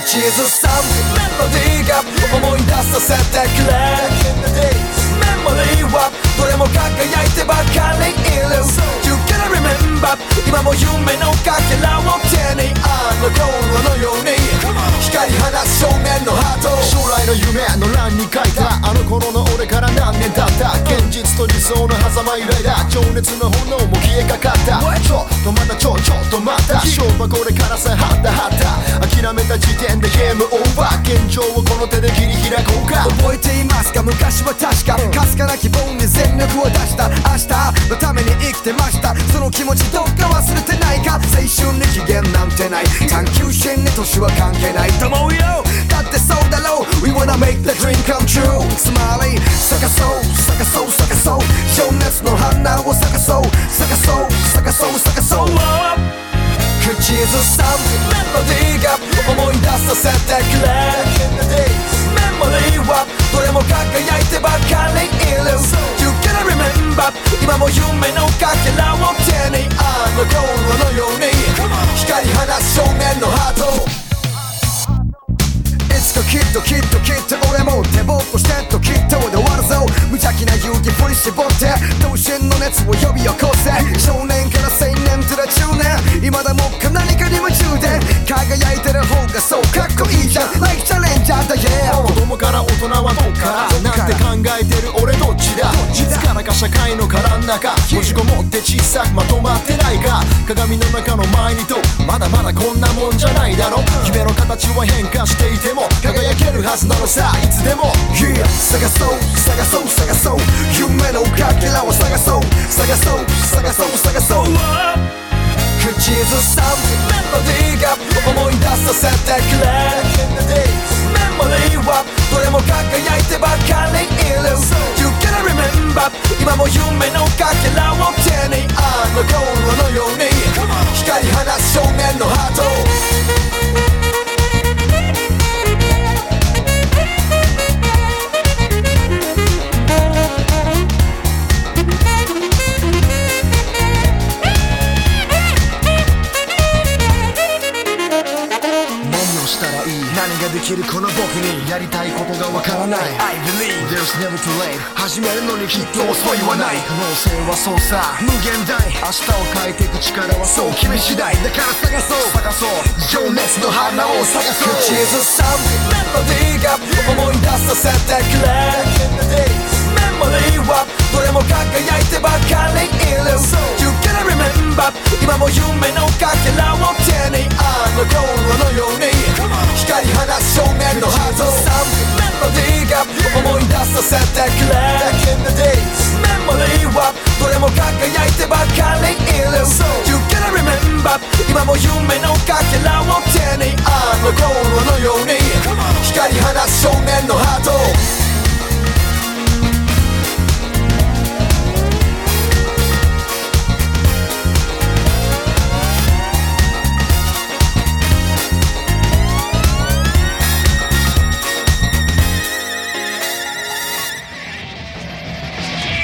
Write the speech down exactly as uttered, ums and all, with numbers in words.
口ずさむメロディーが思い出させてくれメモリーはどれも輝いてばかりいる You gotta remember 今も夢のかけらを手にあの頃のように光り放つ少年のハート将来の夢の欄に書いたあの頃の俺から何年経った現実と理想の狭間揺らいだ情熱の炎も消えかかったちょっとまたちょちょっとまた勝負はこれからさはったはった諦めた時点でゲームオーバー現状をこの手で切り開こうか覚えていますか昔は確かかすかな希望に全力を出した明日のために生きてましたその気持ちどっか忘れてないか青春に期限なんてない探求心に年は関係ないと思うよだってそうだろう We wanna make the dream come true つまり探そう探そう探そう情熱の花を探そう探そう探そう探そう口ずさむメロディーが思い出させてくれメモリーはどれも輝いてばかりいる You gotta remember 今も夢のかけらを手にあの頃のように光り放つ少年のハートいつかきっときっときっと俺も手ぼっとしてときっとで終わるぞ無邪気な勇気振り絞って同心の熱を呼び起こせ少年から青年ずら中年未だもっか何かに夢中で輝いてる方がそうかっこいいじゃん Like チャレンジャーだ yeah 子供から大人はどっからなんて考えてる俺どっちだいつからか社会の殻ん中閉じこもって小さくまとまってないか鏡の中の前にとまだまだこんなもんじゃないだろ夢の形は変化していても輝けるはずなのさいつでも、yeah、探そう探そう探そう夢のかけらを探そう探そう探そう探そう口ずさむメロディーが思い出させてくれメモリーはどれも輝いてばかりいる You gotta remember 今も夢のかけらを手にあの頃のように光り放つ少年のハート何ができるこの僕にやりたいことがわからない I believe there's never too late 始めるのにきっと遅いはない可能性はそうさ無限大明日を変えていく力はそう君次第だから探そう探そう情熱の花を探そう口ずさむメロディーが思い出させてくれメモリーはどれも輝いてばかりいる You gotta remember 今も夢のかけらを手にあの頃のように光り放つ少年のハートメロディーが思い出させてくれメモリーはどれも輝いてばかりいる You gotta remember 今も夢